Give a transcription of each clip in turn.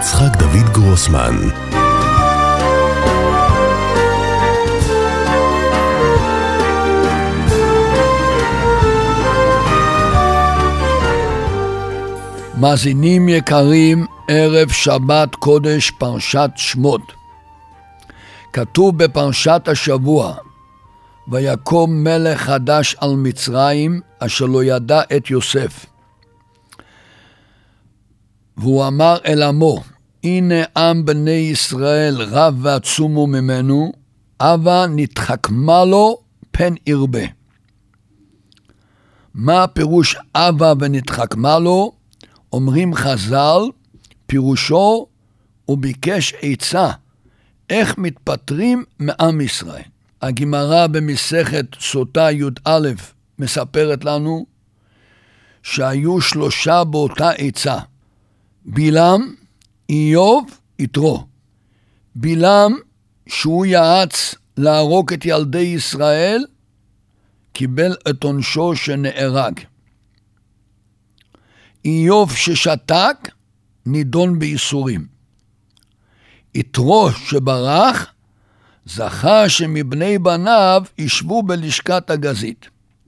יצחק דוד גרוסמן. מאזינים יקרים, ערב שבת קודש פרשת שמות. כתוב בפרשת השבוע, ויקום מלך חדש על מצרים, אשר לא ידע את יוסף. והוא אמר אל עמו, הנה עם בני ישראל רב ועצומו ממנו, אבל נתחכמה לו פן ירבה. מה פירוש אבה ונתחכמה לו? אומרים חז"ל, פירושו הוא ביקש עצה, איך מתפטרים מעם ישראל. הגמרא במסכת סוטה י"א מספרת לנו שהיו 3 באותה עצה, בלעם, איוב, יתרו. בלעם, שהוא יעץ להרוג את ילדי ישראל, קיבל את עונשו שנהרג. איוב ששתק, נידון בייסורים. יתרו שברח, זכה שמבני בניו ישבו בלשכת הגזית.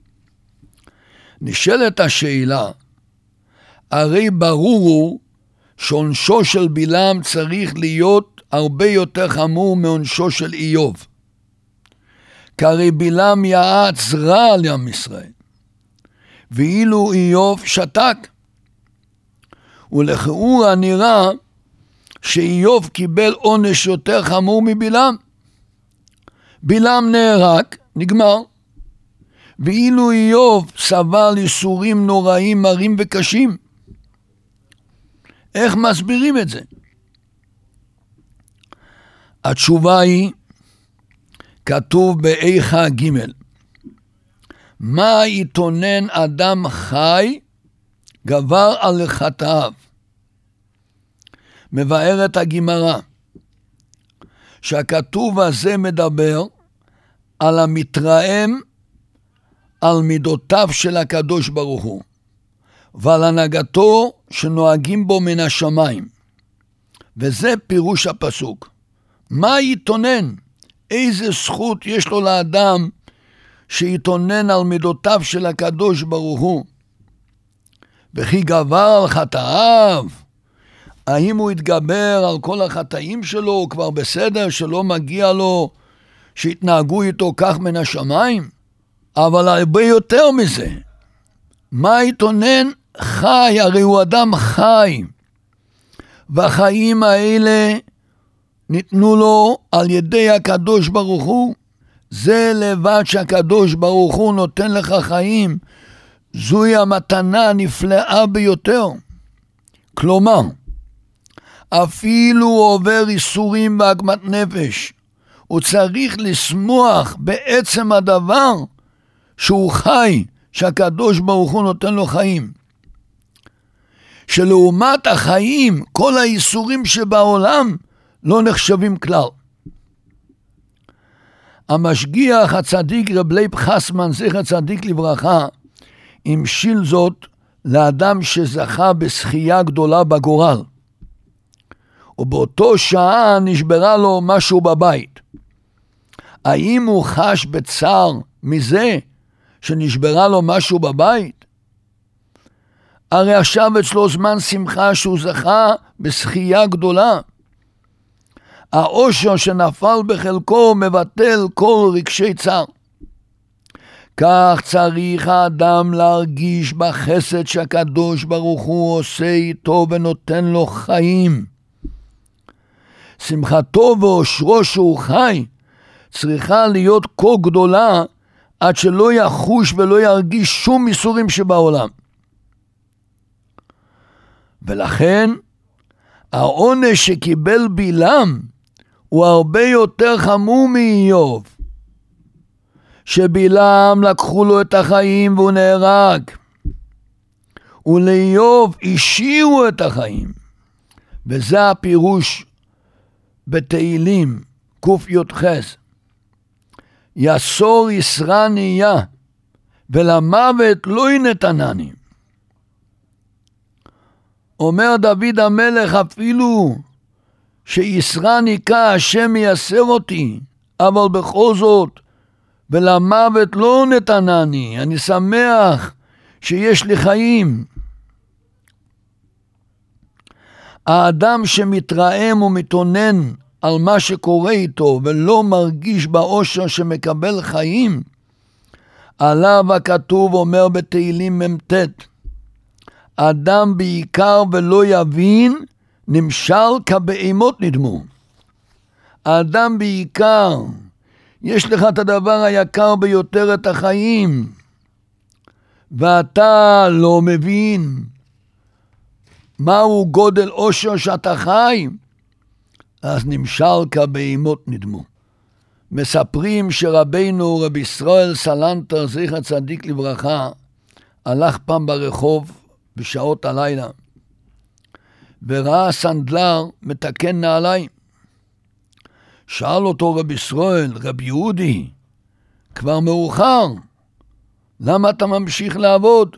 נשאלת השאלה, הרי ברור הוא שעונשו של בלעם צריך להיות הרבה יותר חמור מעונשו של איוב. כי הרי בלעם יעץ רע לעם ישראל, ואילו איוב שתק. ולכאורה נראה שאיוב קיבל עונש יותר חמור מבלעם. בלעם נהרג, נגמר. ואילו איוב סבל ייסורים נוראים, מרים וקשים. איך מסבירים את זה? התשובה היא, כתוב באיכה ג', מה יתונן אדם חי גבר על חטאיו. מבארת הגמרא שהכתוב הזה מדבר על המתרעם על מידותיו של הקדוש ברוך הוא ועל הנהגתו שנוהגים בו מן השמיים. וזה פירוש הפסוק. מה יתונן? איזה זכות יש לו לאדם שיתונן על מידותיו של הקדוש ברוך הוא? וכי גבר על חטאיו? האם הוא יתגבר על כל החטאים שלו? הוא כבר בסדר שלא מגיע לו שיתנהגו איתו כך מן השמיים? אבל הרבה יותר מזה. מה יתונן? חי, הרי הוא אדם חי. והחיים האלה ניתנו לו על ידי הקדוש ברוך הוא. זה לבד שהקדוש ברוך הוא נותן לך חיים. זוהי המתנה הנפלאה ביותר. כלומר, אפילו הוא עובר איסורים ועגמת נפש, הוא צריך לשמוח בעצם הדבר שהוא חי, שהקדוש ברוך הוא נותן לו חיים. שלעומת החיים, כל האיסורים שבעולם לא נחשבים כלל. המשגיח הצדיק רב לייב חסמן, זכר צדיק לברכה, המשיל זאת לאדם שזכה בשחייה גדולה בגורל. ובאותו שעה נשברה לו משהו בבית. האם הוא חש בצער מזה שנשברה לו משהו בבית? הרי עכשיו אצלו זמן שמחה שהוא זכה בשחייה גדולה. העושר שנפל בחלקו מבטל כל רגשי צער. כך צריך האדם להרגיש בחסד שהקדוש ברוך הוא עושה איתו ונותן לו חיים. שמחתו ואושרו שהוא חי צריכה להיות כה גדולה עד שלא יחוש ולא ירגיש שום איסורים שבעולם. ולכן העונש שקיבל בלעם הוא הרבה יותר חמור מאיוב. שבלעם לקחו לו את החיים והוא נהרג, ולאיוב השאירו את החיים. וזה הפירוש בתהילים קי"ח, יסור יסרה נהיה ולמוות לא ינתנני. אומר דוד המלך, אפילו שיסרא ניקה השם מייסר אותי, אבל בכל זאת ולמוות לא נתנני, אני שמח שיש לי חיים. האדם שמתרעם ומתאונן על מה שקורה איתו ולא מרגיש באושר שמקבל חיים, עליו הכתוב אומר בתהילים מ"ט, אדם בעיקר ולא יבין, נמשל כבהמות נדמו. האדם בעיקר, יש לך את הדבר היקר ביותר, את החיים, ואתה לא מבין מהו גודל אושר שאתה חי, אז נמשל כבהמות נדמו. מספרים שרבינו רבי ישראל סלנטר זכר צדיק לברכה הלך פעם ברחוב בשעות הלילה וראה סנדלר מתקן נעליים. שאל אותו רבי ישראל, רבי יהודי, כבר מאוחר, למה אתה ממשיך לעבוד?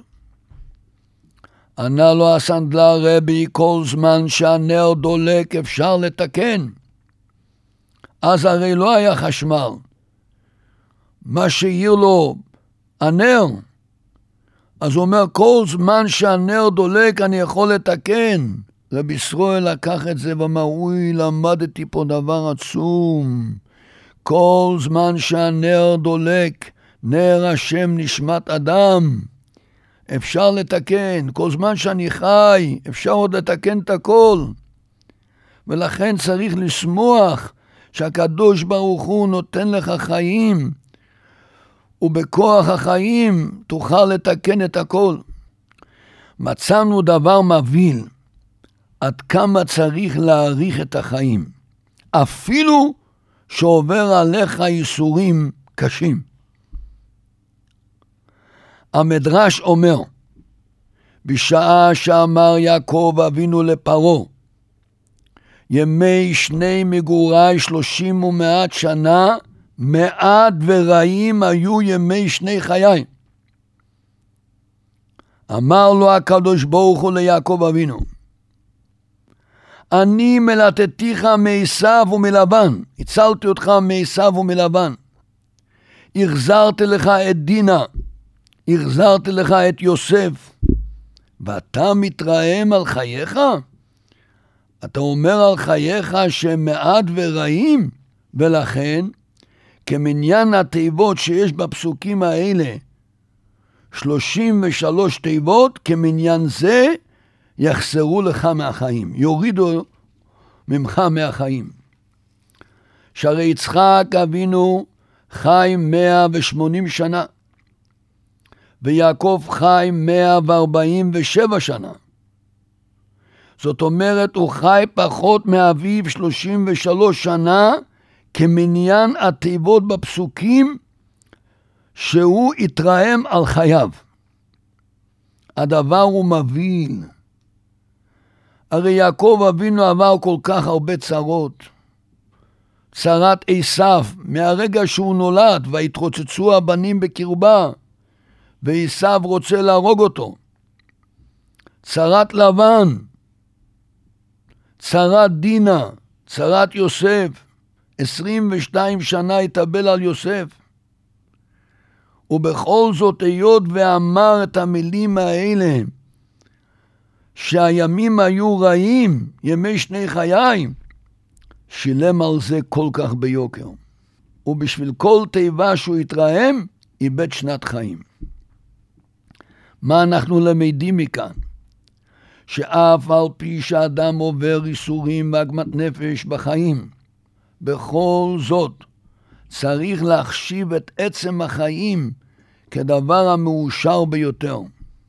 ענה לו הסנדלר, רבי, כל זמן שהנר דולק אפשר לתקן. אז הרי לא היה חשמל. מה שהעיר לו הנר, אז הוא אומר, כל זמן שהנר דולק אני יכול לתקן. רבי ישראל לקח את זה ואמר, אוי, למדתי פה דבר עצום. כל זמן שהנר דולק, נר השם נשמת אדם, אפשר לתקן. כל זמן שאני חי, אפשר עוד לתקן את הכל. ולכן צריך לשמוח שהקדוש ברוך הוא נותן לך חיים, ובכוח החיים תוכל לתקן את הכל. מצאנו דבר מבהיל, עד כמה צריך להאריך את החיים, אפילו שעובר עליך ייסורים קשים. המדרש אומר, בשעה שאמר יעקב אבינו לפרעה, ימי שני מגורי 30 ומעט שנה, מעט ורעים היו ימי שני חיי. אמר לו הקדוש ברוך הוא ליעקב אבינו, אני מלטתיך מעשיו ומלבן, הצלתי אותך מעשיו ומלבן, החזרתי לך את דינה, החזרתי לך את יוסף, ואתה מתרעם על חייך? אתה אומר על חייך שמעט ורעים, ולכן כמניין התיבות שיש בפסוקים האלה, 33 תיבות, כמניין זה יחסרו לך מהחיים, יורידו ממך מהחיים. שהרי יצחק אבינו חי 180 שנה, ויעקב חי 147 שנה. זאת אומרת, הוא חי פחות מאביו 33 שנה, כמניין התיבות בפסוקים שהוא התרעם על חייו. הדבר הוא מבהיל. הרי יעקב אבינו עבר כל כך הרבה צרות. צרת עשיו, מהרגע שהוא נולד, והתרוצצו הבנים בקרבה, ועשיו רוצה להרוג אותו. צרת לבן, צרת דינה, צרת יוסף, 22 שנה התאבל על יוסף. ובכל זאת, היות ואמר את המילים האלה, שהימים היו רעים, ימי שני חיי, שילם על זה כל כך ביוקר. ובשביל כל תיבה שהוא התרעם, איבד שנת חיים. מה אנחנו למדים מכאן? שאף על פי שאדם עובר איסורים ועגמת נפש בחיים, בכל זאת צריך להחשיב את עצם החיים כדבר המאושר ביותר.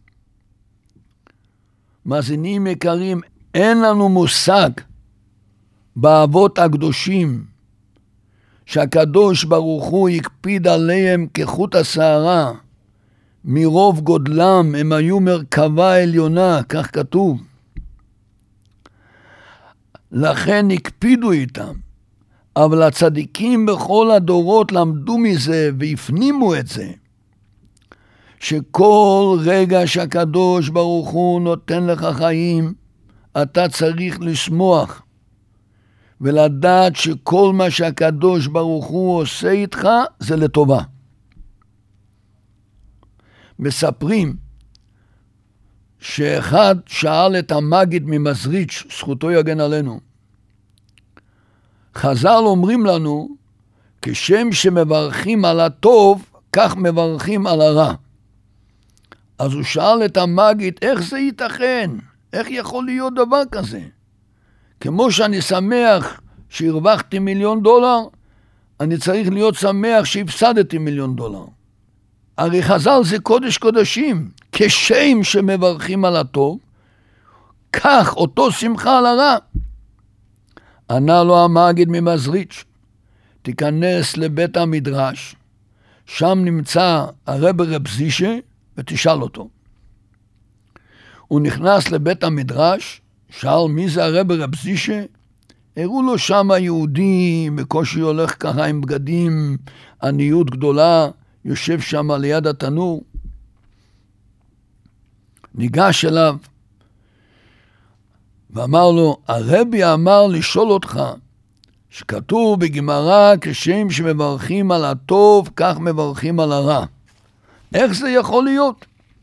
מאזינים יקרים, אין לנו מושג באבות הקדושים שהקדוש ברוך הוא הקפיד עליהם כחוט השערה, מרוב גודלם הם היו מרכבה עליונה, כך כתוב. לכן הקפידו איתם, אבל הצדיקים בכל הדורות למדו מזה והפנימו את זה, שכל רגע שהקדוש ברוך הוא נותן לך חיים, אתה צריך לשמוח ולדעת שכל מה שהקדוש ברוך הוא עושה איתך זה לטובה. מספרים שאחד שאל את המגיד ממזריץ', זכותו יגן עלינו, חז"ל אומרים לנו, כשם שמברכים על הטוב, כך מברכים על הרע. אז הוא שאל את המגיד, איך זה ייתכן? איך יכול להיות דבר כזה? כמו שאני שמח שהרווחתי $1,000,000, אני צריך להיות שמח שהפסדתי $1,000,000. הרי חז"ל זה קודש קודשים, כשם שמברכים על הטוב, כך אותו שמחה על הרע. ענה לו המגיד ממזריץ', תיכנס לבית המדרש, שם נמצא הרב רב זישה, ותשאל אותו. הוא נכנס לבית המדרש, שאל מי זה הרב רב זישה, הראו לו שם היהודי, בקושי הולך ככה עם בגדים, עניות גדולה, יושב שם ליד התנור. ניגש אליו, ואמר לו, הרבי אמר לשאול אותך, שכתוב בגמרא, כשם שמברכים על הטוב, כך מברכים על הרע. איך זה יכול להיות?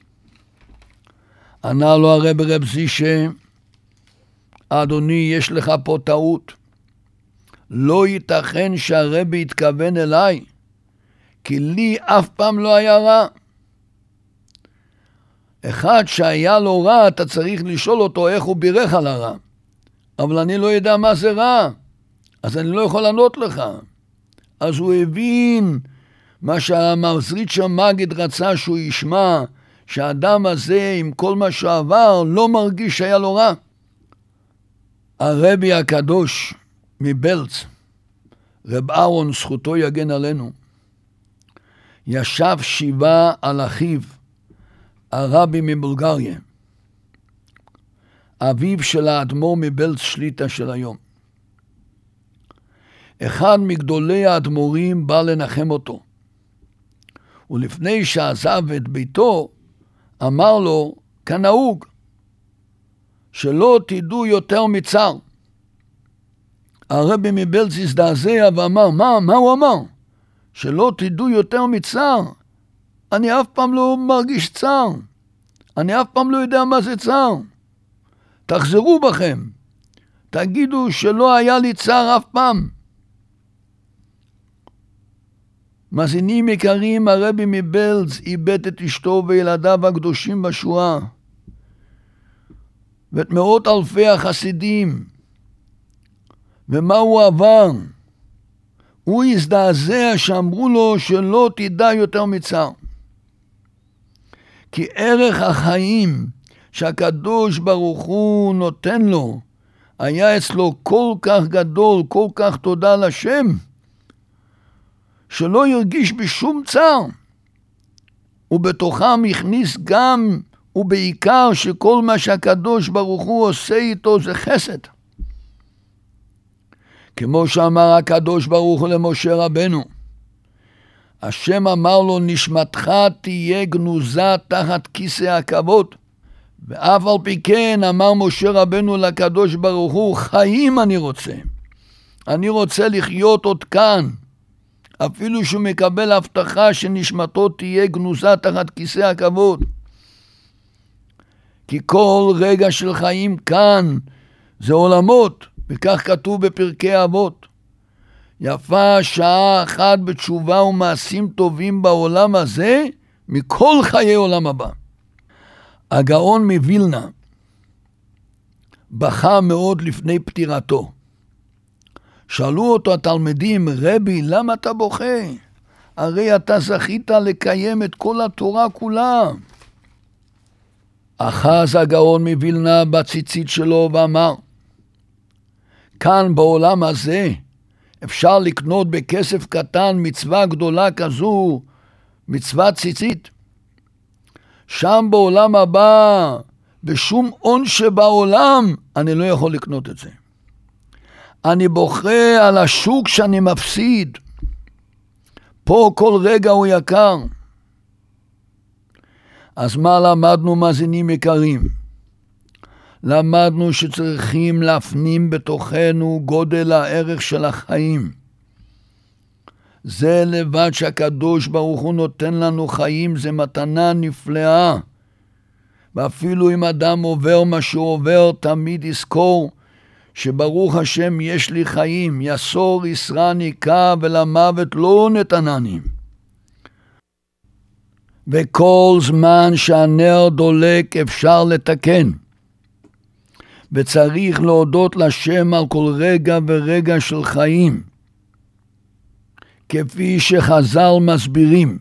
ענה לו הרב רב זישה, אדוני, יש לך פה טעות. לא ייתכן שהרבי יתכוון אליי, כי לי אף פעם לא היה רע. אחד שהיה לו רע, אתה צריך לשאול אותו איך הוא בירך על הרע. אבל אני לא יודע מה זה רע, אז אני לא יכול לענות לך. אז הוא הבין מה שהמזריץ' המגיד רצה שהוא ישמע, שהאדם הזה עם כל מה שעבר לא מרגיש שהיה לו רע. הרבי הקדוש מבלץ, רב אהרון זכותו יגן עלינו, ישב שבעה על אחיו, הרבי מבולגריה, אביו של האדמו"ר מבלץ שליטה של היום. אחד מגדולי האדמו"רים בא לנחם אותו, ולפני שעזב את ביתו, אמר לו, כנהוג, שלא תדעו יותר מצער. הרבי מבלץ הזדעזע ואמר, מה הוא אמר? שלא תדעו יותר מצער. אני אף פעם לא מרגיש צער. אני אף פעם לא יודע מה זה צער. תחזרו בכם. תגידו שלא היה לי צער אף פעם. מאזינים יקרים, הרבי מבלץ איבד את אשתו וילדיו הקדושים בשואה, ואת מאות אלפי החסידים. ומה הוא עבר? הוא הזדעזע שאמרו לו שלא תדע יותר מצער. כי ערך החיים שהקדוש ברוך הוא נותן לו, היה אצלו כל כך גדול, כל כך תודה לשם, שלא ירגיש בשום צער. ובתוכם הכניס גם ובעיקר שכל מה שהקדוש ברוך הוא עושה איתו זה חסד. כמו שאמר הקדוש ברוך הוא למשה רבנו, השם אמר לו, נשמתך תהיה גנוזה תחת כיסא הכבוד. ואף על פי כן אמר משה רבנו לקדוש ברוך הוא, חיים אני רוצה. אני רוצה לחיות עוד כאן. אפילו שהוא מקבל הבטחה שנשמתו תהיה גנוזה תחת כיסא הכבוד. כי כל רגע של חיים כאן זה עולמות, וכך כתוב בפרקי אבות. יפה שעה אחת בתשובה ומעשים טובים בעולם הזה, מכל חיי עולם הבא. הגאון מווילנה בכה מאוד לפני פטירתו. שאלו אותו התלמידים, רבי, למה אתה בוכה? הרי אתה זכית לקיים את כל התורה כולה. אחז הגאון מווילנה בציצית שלו ואמר, כאן בעולם הזה אפשר לקנות בכסף קטן מצווה גדולה כזו, מצוות ציצית. שם בעולם הבא, בשום הון שבעולם, אני לא יכול לקנות את זה. אני בוכה על השוק שאני מפסיד. פה כל רגע הוא יקר. אז מה למדנו מאזינים יקרים? למדנו שצריכים להפנים בתוכנו גודל הערך של החיים. זה לבד שהקדוש ברוך הוא נותן לנו חיים, זה מתנה נפלאה. ואפילו אם אדם עובר מה שהוא עובר, תמיד יזכור שברוך השם יש לי חיים, יסור ישרה ניקה ולמוות לא נתנני. וכל זמן שהנר דולק אפשר לתקן. וצריך להודות לשם על כל רגע ורגע של חיים. כפי שחז"ל מסבירים,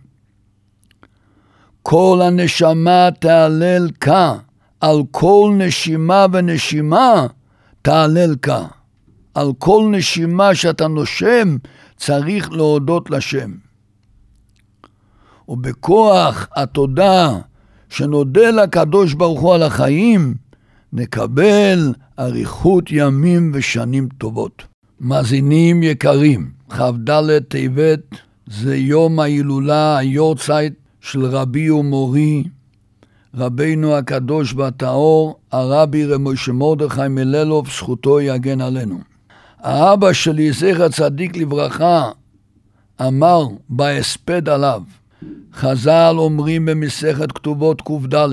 כל הנשמה תהלל כה, על כל נשימה ונשימה תהלל כה. על כל נשימה שאתה נושם צריך להודות לשם. ובכוח התודה שנודה לקדוש ברוך הוא על החיים, נקבל אריכות ימים ושנים טובות. מאזינים יקרים, כ"ד טבת זה יום ההילולה, היורצייט של רבי ומורי, רבינו הקדוש והטהור, הרבי רב משה מרדכי מללוב, זכותו יגן עלינו. האבא שלי, זכר צדיק לברכה, אמר בהספד עליו, חז"ל אומרים במסכת כתובות ק"ד,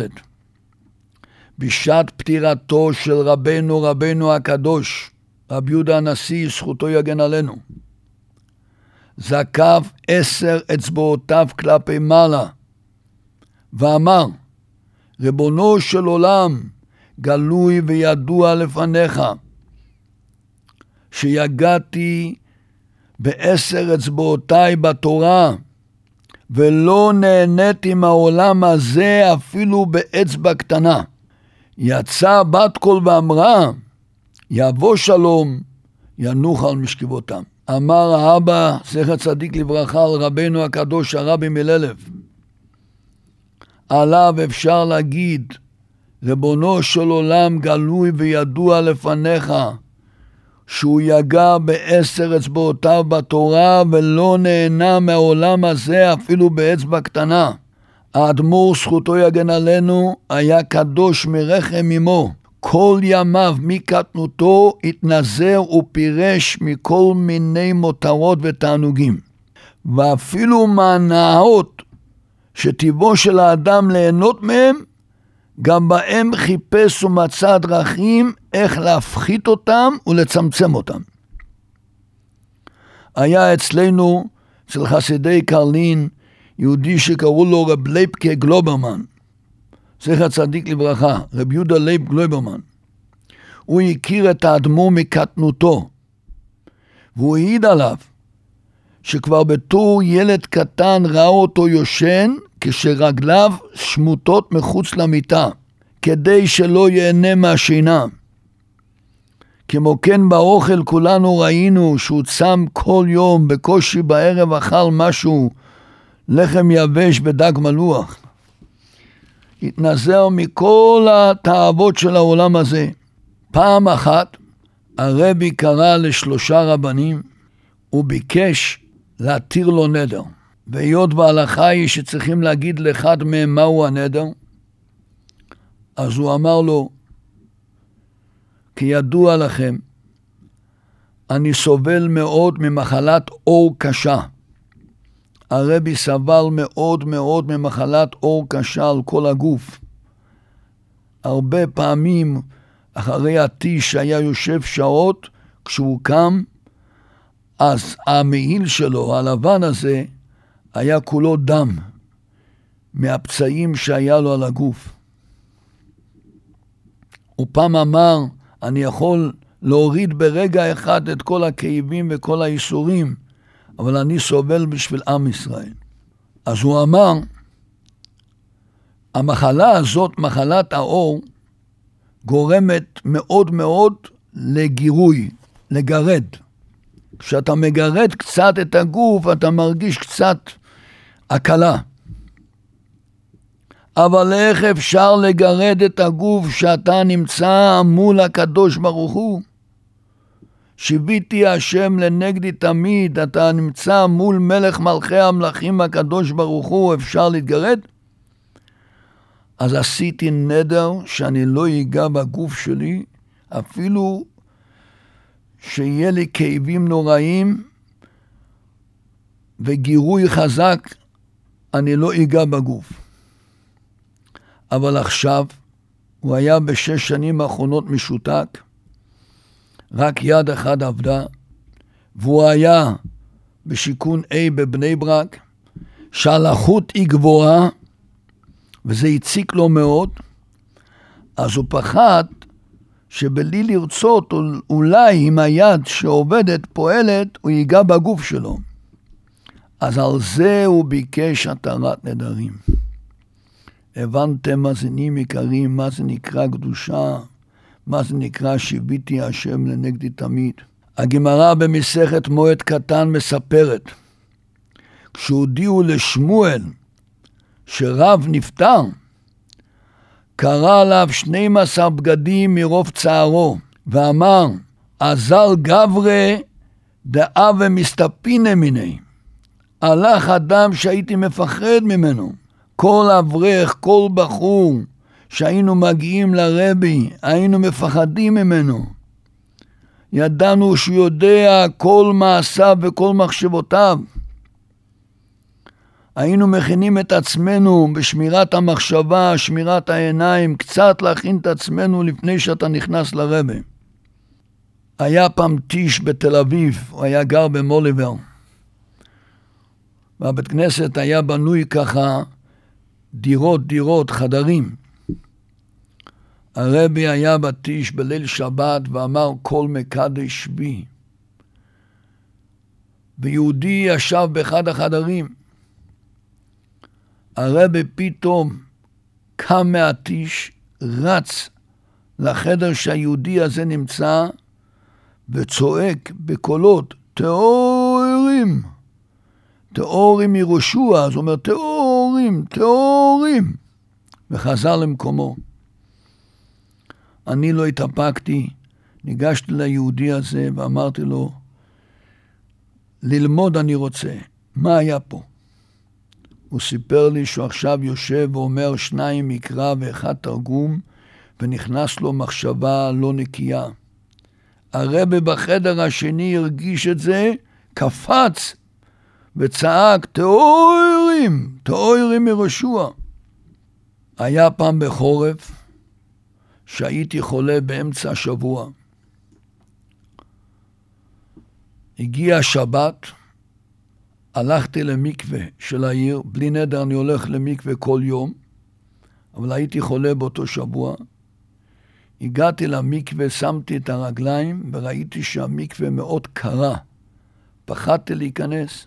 בשעת פטירתו של רבנו הקדוש, רבי יהודה הנשיא, זכותו יגן עלינו, זקף 10 אצבעותיו כלפי מעלה, ואמר, ריבונו של עולם, גלוי וידוע לפניך, שיגעתי ב10 אצבעותיי בתורה, ולא נהניתי מהעולם הזה אפילו באצבע קטנה. יצא בת קול ואמרה, יבוא שלום, ינוח על משכבותם. אמר האבא, זכר צדיק לברכה, על רבנו הקדוש הרבי מללב, עליו אפשר להגיד, ריבונו של עולם גלוי וידוע לפניך, שהוא יגע ב10 אצבעותיו בתורה ולא נהנה מהעולם הזה אפילו באצבע קטנה. האדמו"ר, זכותו יגן עלינו, היה קדוש מרחם אמו. כל ימיו מקטנותו התנזר ופירש מכל מיני מותרות ותענוגים. ואפילו מהנאות שטיבו של האדם ליהנות מהם, גם בהם חיפש ומצא דרכים איך להפחית אותם ולצמצם אותם. היה אצלנו, אצל חסידי קרלין, יהודי שקראו לו רב לייבקה גלוברמן, זכר צדיק לברכה, רב יהודה לייב גלוברמן. הוא הכיר את האדמו"ר מקטנותו, והוא העיד עליו שכבר בתור ילד קטן ראה אותו יושן כשרגליו שמוטות מחוץ למיטה, כדי שלא ייהנה מהשינה. כמו כן באוכל כולנו ראינו שהוא צם כל יום, בקושי בערב אכל משהו, לחם יבש ודג מלוח. התנזר מכל התאוות של העולם הזה. פעם אחת הרבי קרא ל3 רבנים וביקש להתיר לו נדר. והיות וההלכה היא שצריכים להגיד לאחד מהם מהו הנדר, אז הוא אמר לו, כי ידוע לכם, אני סובל מאוד ממחלת אור קשה. הרבי סבל מאוד מאוד ממחלת אור קשה על כל הגוף. הרבה פעמים אחרי הטיש היה יושב שעות, כשהוא קם, אז המעיל שלו, הלבן הזה, היה כולו דם מהפצעים שהיה לו על הגוף. הוא פעם אמר, אני יכול להוריד ברגע אחד את כל הכאבים וכל האיסורים, אבל אני סובל בשביל עם ישראל. אז הוא אמר, המחלה הזאת, מחלת האור, גורמת מאוד מאוד לגירוי, לגרד. כשאתה מגרד קצת את הגוף, אתה מרגיש קצת הקלה. אבל איך אפשר לגרד את הגוף שאתה נמצא מול הקדוש ברוך הוא? שיביתי השם לנגדי תמיד, אתה נמצא מול מלך מלכי המלכים הקדוש ברוך הוא, אפשר להתגרד? אז עשיתי נדר שאני לא ייגע בגוף שלי, אפילו שיהיה לי כאבים נוראים וגירוי חזק, אני לא ייגע בגוף. אבל עכשיו, הוא היה ב6 שנים האחרונות משותק, רק יד אחד עבדה, והוא היה בשיכון A בבני ברק, שהלחות היא גבוהה, וזה הציק לו מאוד, אז הוא פחד שבלי לרצות, אולי עם היד שעובדת, פועלת, הוא ייגע בגוף שלו. אז על זה הוא ביקש התרת נדרים. הבנתם, מאזינים יקרים, מה זה נקרא קדושה, מה זה נקרא שיביתי השם לנגדי תמיד. הגמרא במסכת מועד קטן מספרת, כשהודיעו לשמואל שרב נפטר, קרא עליו 12 בגדים מרוב צערו, ואמר, עזר גברה דאה ומסתפינה מיני. הלך אדם שהייתי מפחד ממנו. כל אברך, כל בחור שהיינו מגיעים לרבי, היינו מפחדים ממנו. ידענו שהוא יודע כל מעשיו וכל מחשבותיו. היינו מכינים את עצמנו בשמירת המחשבה, שמירת העיניים, קצת להכין את עצמנו לפני שאתה נכנס לרבי. היה פעם טיש בתל אביב, הוא היה גר במוליבר. והבית כנסת היה בנוי ככה, דירות, חדרים. הרבי היה בטיש בליל שבת ואמר כל מקדש בי. ויהודי ישב באחד החדרים. הרבי פתאום קם מהטיש, רץ לחדר שהיהודי הזה נמצא, וצועק בקולות, תאורים, תאורים ירושע, אז הוא אומר, תאורים, וחזר למקומו. אני לא התאפקתי, ניגשתי ליהודי הזה ואמרתי לו, ללמוד אני רוצה, מה היה פה? הוא סיפר לי שהוא עכשיו יושב ואומר 2 מקרא ו1 תרגום, ונכנס לו מחשבה לא נקייה. הרבי בחדר השני הרגיש את זה, קפץ וצעק, תאורים ירושע. היה פעם בחורף, שהייתי חולה באמצע השבוע. הגיע השבת, הלכתי למקווה של העיר, בלי נדר אני הולך למקווה כל יום, אבל הייתי חולה באותו שבוע. הגעתי למקווה, שמתי את הרגליים, וראיתי שהמקווה מאוד קרה. פחדתי להיכנס.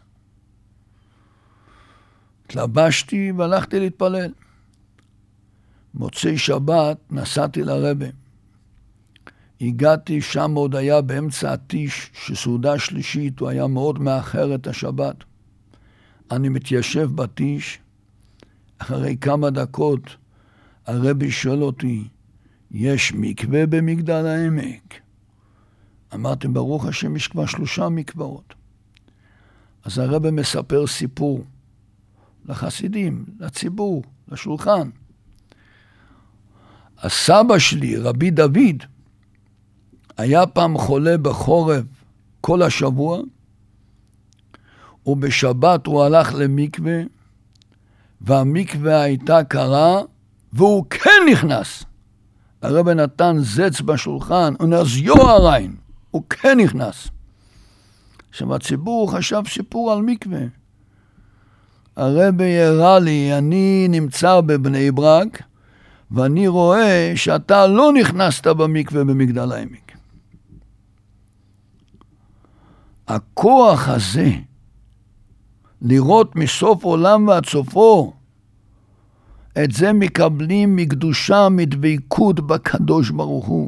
התלבשתי והלכתי להתפלל. מוצאי שבת נסעתי לרבי. הגעתי, שם עוד היה באמצע הטיש, שסעודה שלישית, הוא היה מאוד מאחר את השבת. אני מתיישב בטיש, אחרי כמה דקות, הרבי שואל אותי, יש מקווה במגדל העמק? אמרתי, ברוך השם, יש כבר 3 מקוואות. אז הרבי מספר סיפור לחסידים, לציבור, לשולחן. הסבא שלי, רבי דוד, היה פעם חולה בחורף כל השבוע, ובשבת הוא הלך למקווה, והמקווה הייתה קרה, והוא כן נכנס. הרבי נתן זץ בשולחן, ונזיו הריין, הוא כן נכנס. עכשיו הציבור חשב סיפור על מקווה. הרבי הראה לי, אני נמצא בבני ברק, ואני רואה שאתה לא נכנסת במקווה במגדל העמק. הכוח הזה, לראות מסוף עולם ועד סופו, את זה מקבלים מקדושה, מדבקות בקדוש ברוך הוא.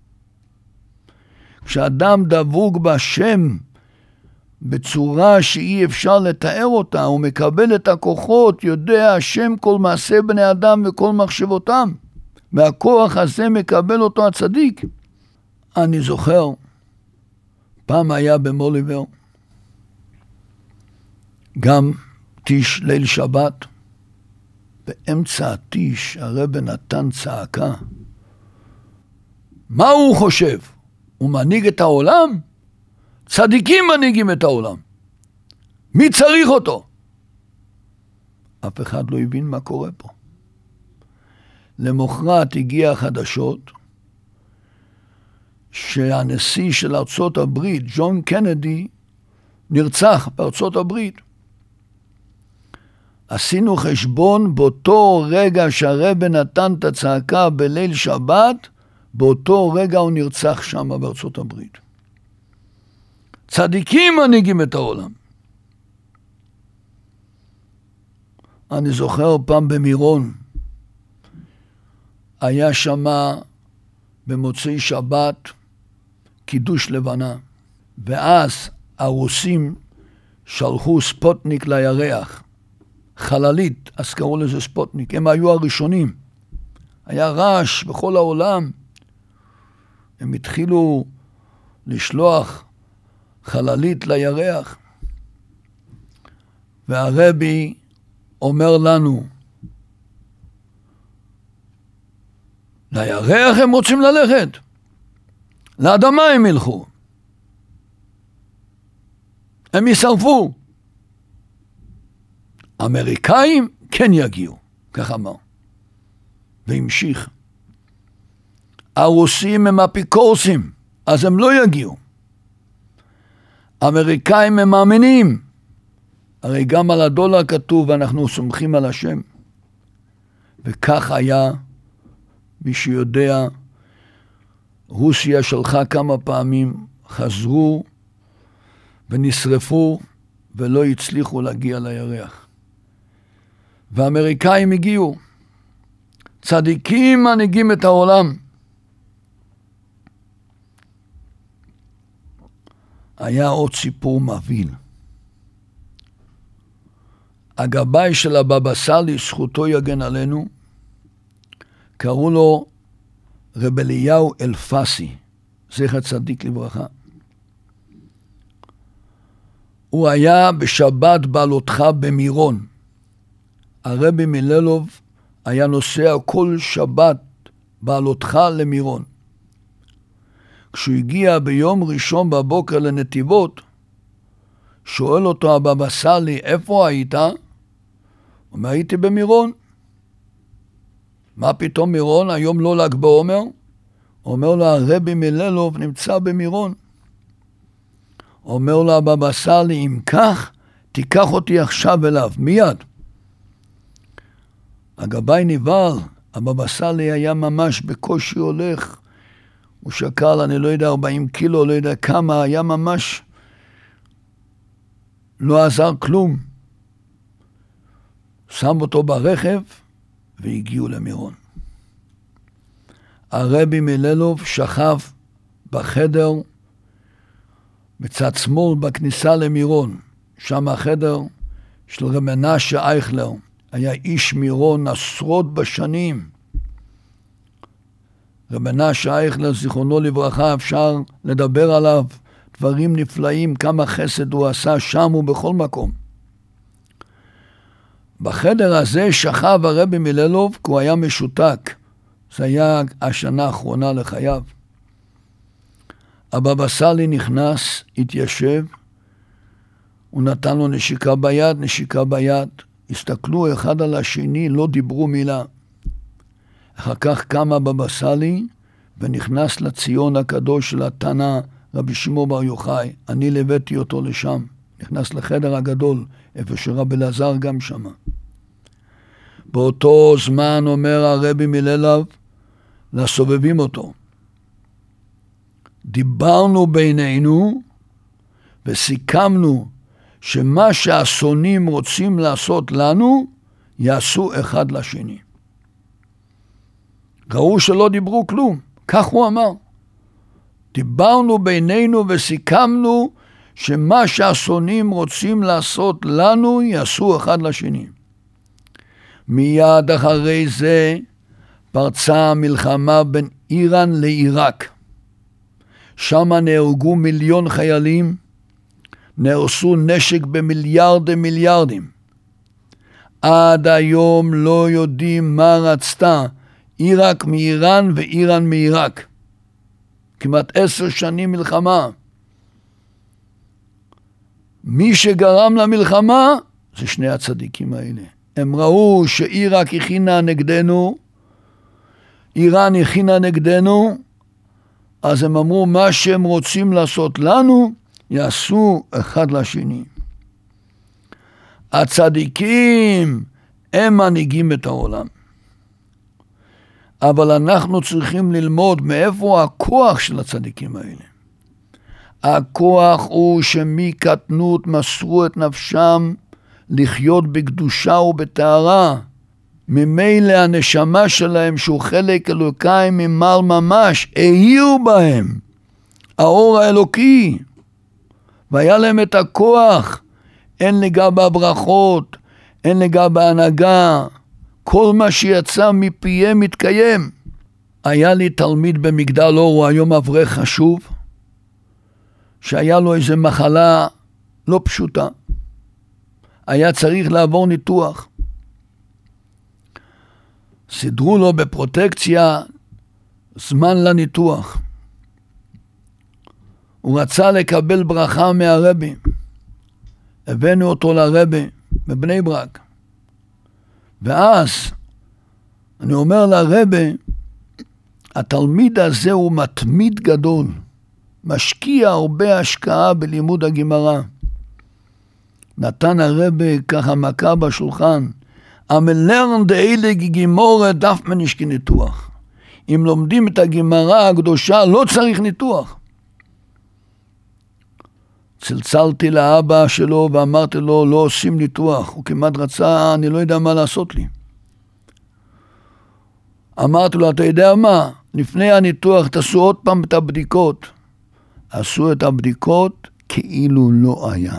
כשאדם דבוק בהשם בצורה שאי אפשר לתאר אותה, הוא מקבל את הכוחות, יודע השם כל מעשה בני אדם וכל מחשבותם, והכוח הזה מקבל אותו הצדיק. אני זוכר, פעם היה במוליבר, גם טיש ליל שבת, באמצע הטיש הרב נתן צעקה. מה הוא חושב? הוא מנהיג את העולם? צדיקים מנהיגים את העולם. מי צריך אותו? אף אחד לא הבין מה קורה פה. למחרת הגיע החדשות שהנשיא של ארצות הברית, ג'ון קנדי, נרצח בארצות הברית. עשינו חשבון באותו רגע שהרב נתן את הצעקה בליל שבת, באותו רגע הוא נרצח שם בארצות הברית. צדיקים מנהיגים את העולם. אני זוכר פעם במירון, היה שמה במוצאי שבת קידוש לבנה, ואז הרוסים שלחו ספוטניק לירח, חללית, אז קראו לזה ספוטניק, הם היו הראשונים. היה רעש בכל העולם, הם התחילו לשלוח חללית לירח, והרבי אומר לנו, לירח הם רוצים ללכת, לאדמה הם ילכו, הם ישרפו. אמריקאים כן יגיעו, כך אמר. והמשיך. הרוסים הם אפיקורסים, אז הם לא יגיעו. אמריקאים הם מאמינים. הרי גם על הדולר כתוב, אנחנו סומכים על השם. וכך היה, מי שיודע, רוסיה שלחה כמה פעמים, חזרו ונשרפו ולא הצליחו להגיע לירח. והאמריקאים הגיעו. צדיקים מנהיגים את העולם. היה עוד סיפור מבהיל. הגבאי של הבבא סאלי, זכותו יגן עלינו, קראו לו רב אליהו אלפסי, זכר צדיק לברכה. הוא היה בשבת בעלותך במירון. הרבי מללוב היה נוסע כל שבת בעלותך למירון. כשהוא הגיע ביום ראשון בבוקר לנתיבות, שואל אותו הבבא סאלי, איפה היית? הוא אומר, הייתי במירון. מה פתאום מירון? היום לא ל"ג בעומר? אומר לו, הרבי מללוב נמצא במירון. אומר לו הבבא סאלי, אם כך, תיקח אותי עכשיו אליו, מיד. הגבאי נבהל, הבבא סאלי היה ממש בקושי הולך, הוא שקל, אני לא יודע, 40 קילו, לא יודע כמה, היה ממש, לא עזר כלום. שם אותו ברכב והגיעו למירון. הרבי מללוב שכב בחדר, בצד שמאל בכניסה למירון, שם החדר של רב מנשה אייכלר, היה איש מירון עשרות בשנים. רב מנשה אייכלר, זיכרונו לברכה, אפשר לדבר עליו דברים נפלאים, כמה חסד הוא עשה שם ובכל מקום. בחדר הזה שכב הרבי מללוב, כי הוא היה משותק. זה היה השנה האחרונה לחייו. הבבא סאלי נכנס, התיישב, הוא נתן לו נשיקה ביד, נשיקה ביד. הסתכלו אחד על השני, לא דיברו מילה. אחר כך קם הבבא סאלי ונכנס לציון הקדוש של התנא רבי שמעון בר יוחאי. אני לבאתי אותו לשם. נכנס לחדר הגדול, איפה שרב אלעזר גם שמה. באותו זמן אומר הרבי מללוב לסובבים אותו, דיברנו בינינו וסיכמנו שמה שהשונאים רוצים לעשות לנו, יעשו אחד לשני. ראו שלא דיברו כלום, כך הוא אמר. דיברנו בינינו וסיכמנו שמה שהשונאים רוצים לעשות לנו, יעשו אחד לשני. מיד אחרי זה פרצה המלחמה בין איראן לעיראק. שם נהרגו 1,000,000 חיילים, נהרסו נשק במיליארדים. עד היום לא יודעים מה רצתה עיראק מאיראן ואיראן מעיראק. כמעט 10 שנים מלחמה. מי שגרם למלחמה זה שני הצדיקים האלה. הם ראו שעיראק הכינה נגדנו, איראן הכינה נגדנו, אז הם אמרו מה שהם רוצים לעשות לנו, יעשו אחד לשני. הצדיקים הם מנהיגים את העולם. אבל אנחנו צריכים ללמוד מאיפה הכוח של הצדיקים האלה. הכוח הוא שמקטנות מסרו את נפשם לחיות בקדושה ובטהרה. ממילא הנשמה שלהם שהוא חלק אלוקי ממעל ממש, האירו בהם האור האלוקי. והיה להם את הכוח, אין לגע בברכות, אין לגע בהנהגה, כל מה שיצא מפיהם מתקיים. היה לי תלמיד במגדל אור, הוא היום אברך חשוב, שהיה לו איזו מחלה לא פשוטה. היה צריך לעבור ניתוח. סידרו לו בפרוטקציה זמן לניתוח. הוא רצה לקבל ברכה מהרבי. הבאנו אותו לרבי בבני ברק. ואז אני אומר לרבי, התלמיד הזה הוא מתמיד גדול, משקיע הרבה השקעה בלימוד הגמרא. נתן הרבי ככה מכה בשולחן, המלרן דאילה גימורה דף מנשקי ניתוח. אם לומדים את הגמרא הקדושה לא צריך ניתוח. צלצלתי לאבא שלו ואמרתי לו לא עושים ניתוח, הוא כמעט רצה, אני לא יודע מה לעשות לי. אמרתי לו, אתה יודע מה? לפני הניתוח תעשו עוד פעם את הבדיקות. עשו את הבדיקות כאילו לא היה.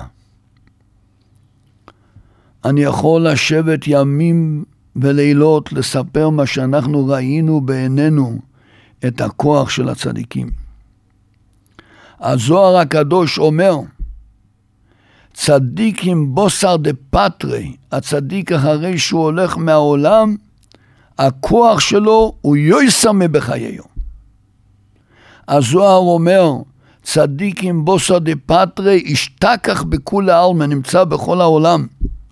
אני יכול לשבת ימים ולילות לספר מה שאנחנו ראינו בעינינו, את הכוח של הצדיקים. הזוהר הקדוש אומר, צדיק עם בוסר דה פטרי, הצדיק אחרי שהוא הולך מהעולם, הכוח שלו הוא יויסמה בחיי. הזוהר אומר, צדיק עם בוסר דה פטרי, השתכח בכול העלמא, נמצא בכל העולם.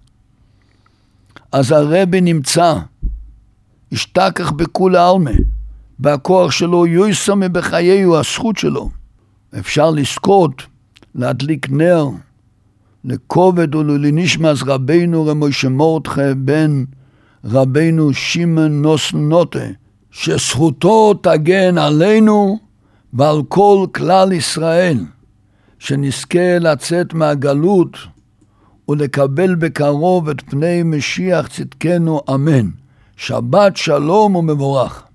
אז הרבי נמצא, השתכח בכול העלמא, והכוח שלו יויסמה בחיי, הוא הזכות שלו. אפשר לזכות, להדליק נר, לכובד ולנשמס רבינו רמוישה מרדכי בן רבינו שמעון נוס נוטה, שזכותו תגן עלינו ועל כל כלל ישראל, שנזכה לצאת מהגלות ולקבל בקרוב את פני משיח צדקנו, אמן. שבת שלום ומבורך.